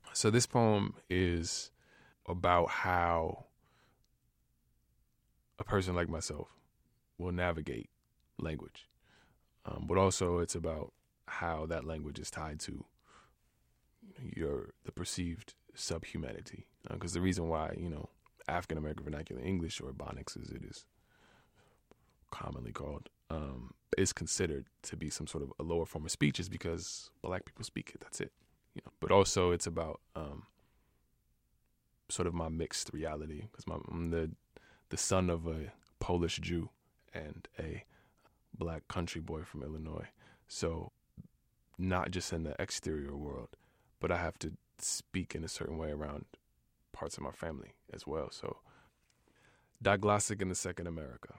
So this poem is about how a person like myself will navigate language, but also it's about how that language is tied to the perceived subhumanity. Because the reason why African American Vernacular English, or Ebonics as it is commonly called, is considered to be some sort of a lower form of speech is because Black people speak it. That's it. But also it's about sort of my mixed reality, because I'm the son of a Polish Jew and a Black country boy from Illinois. So not just in the exterior world, but I have to speak in a certain way around parts of my family as well. So diglossic in the second America.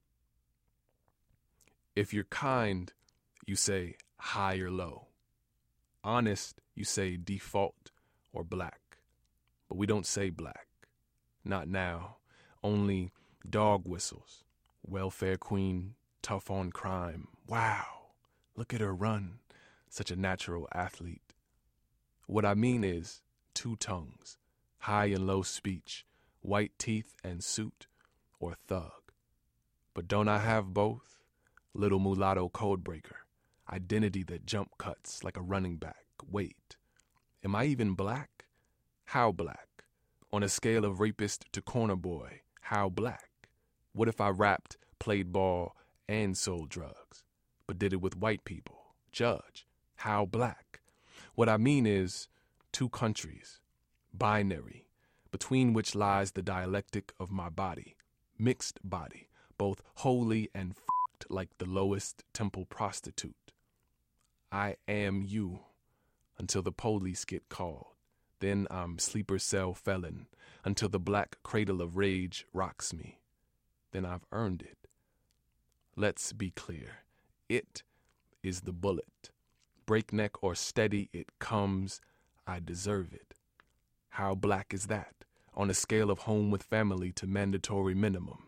If you're kind, you say high or low. Honest, you say default or black. But we don't say black. Not now. Only dog whistles. Welfare queen, tough on crime. Wow, look at her run. Such a natural athlete. What I mean is two tongues, high and low speech, white teeth and suit, or thug. But don't I have both? Little mulatto codebreaker, identity that jump cuts like a running back. Wait, am I even black? How black? On a scale of rapist to corner boy, how black? What if I rapped, played ball, and sold drugs, but did it with white people? Judge, how black? What I mean is two countries, binary, between which lies the dialectic of my body, mixed body, both holy and like the lowest temple prostitute. I am you until the police get called. Then I'm sleeper cell felon until the black cradle of rage rocks me. Then I've earned it. Let's be clear. It is the bullet. Breakneck or steady it comes, I deserve it. How black is that on a scale of home with family to mandatory minimum?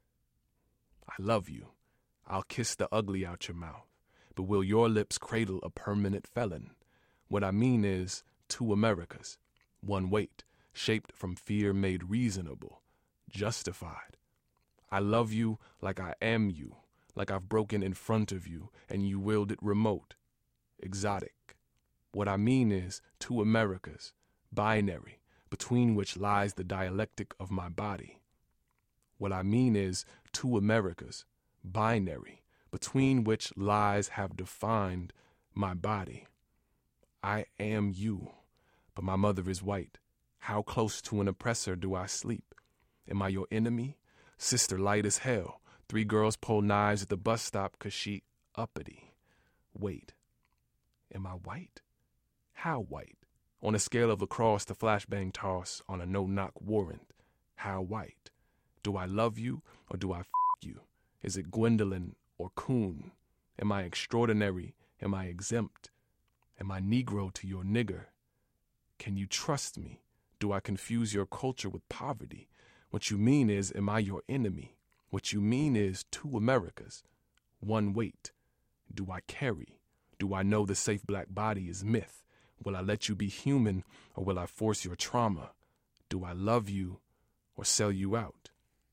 I love you. I'll kiss the ugly out your mouth, but will your lips cradle a permanent felon? What I mean is two Americas, one weight, shaped from fear made reasonable, justified. I love you like I am you, like I've broken in front of you and you willed it remote, exotic. What I mean is two Americas, binary, between which lies the dialectic of my body. What I mean is two Americas, binary, between which lies have defined my body. I am you, but my mother is white. How close to an oppressor do I sleep? Am I your enemy? Sister light as hell. 3 girls pull knives at the bus stop 'cause she uppity. Wait, am I white? How white? On a scale of lacrosse to flashbang toss on a no-knock warrant, how white? Do I love you or do I f*** you? Is it Gwendolyn or Coon? Am I extraordinary? Am I exempt? Am I Negro to your nigger? Can you trust me? Do I confuse your culture with poverty? What you mean is, am I your enemy? What you mean is two Americas, one weight. Do I carry? Do I know the safe black body is myth? Will I let you be human or will I force your trauma? Do I love you or sell you out?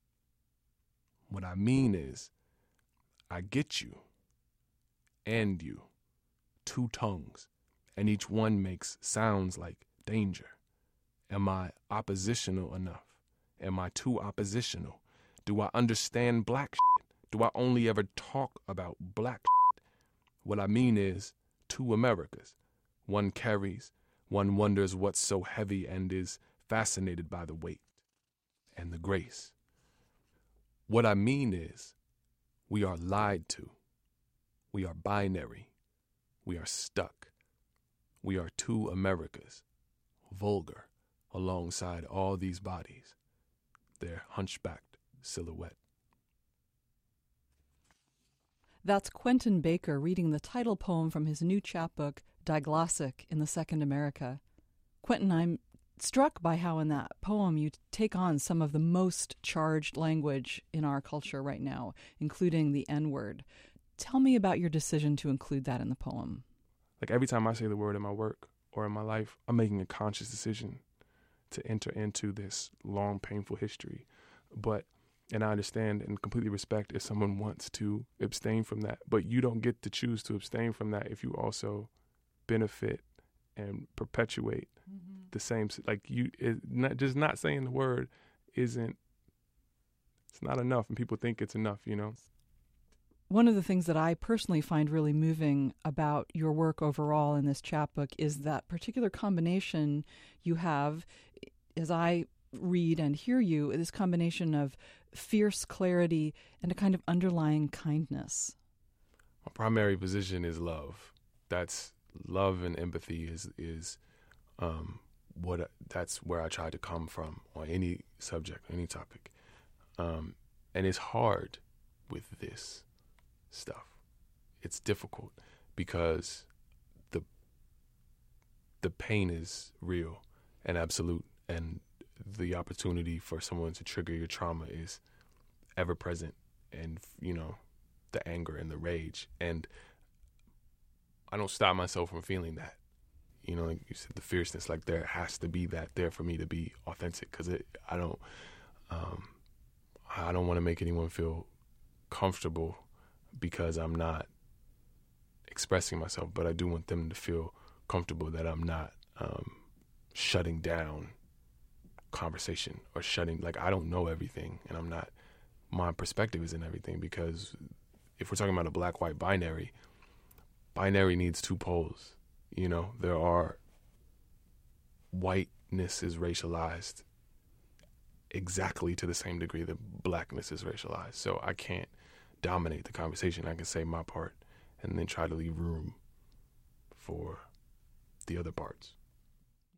What I mean is, I get you and you, two tongues, and each one makes sounds like danger. Am I oppositional enough? Am I too oppositional? Do I understand black shit? Do I only ever talk about black shit? What I mean is, two Americas. One carries, one wonders what's so heavy and is fascinated by the weight and the grace. What I mean is, we are lied to. We are binary. We are stuck. We are two Americas, vulgar, alongside all these bodies, their hunchbacked silhouette. That's Quentin Baker reading the title poem from his new chapbook, Diglossic in the Second America. Quentin, I'm struck by how in that poem you take on some of the most charged language in our culture right now, including the N-word. Tell me about your decision to include that in the poem. Like every time I say the word in my work or in my life, I'm making a conscious decision to enter into this long, painful history. And I understand and completely respect if someone wants to abstain from that, but you don't get to choose to abstain from that if you also benefit and perpetuate the same, not saying the word it's not enough, and people think it's enough, One of the things that I personally find really moving about your work overall in this chapbook is that particular combination you have, as I read and hear you, this combination of fierce clarity and a kind of underlying kindness. My primary position is love. That's love, and empathy is that's where I try to come from on any subject, any topic. And it's hard with this stuff. It's difficult because the pain is real and absolute, and the opportunity for someone to trigger your trauma is ever present, and the anger and the rage, and I don't stop myself from feeling that. Like you said, the fierceness, like there has to be that there for me to be authentic, because I don't want to make anyone feel comfortable because I'm not expressing myself, but I do want them to feel comfortable that I'm not shutting down conversation or I don't know everything, and my perspective isn't everything, because if we're talking about a black-white binary needs two poles. Whiteness is racialized exactly to the same degree that blackness is racialized. So I can't dominate the conversation. I can say my part and then try to leave room for the other parts.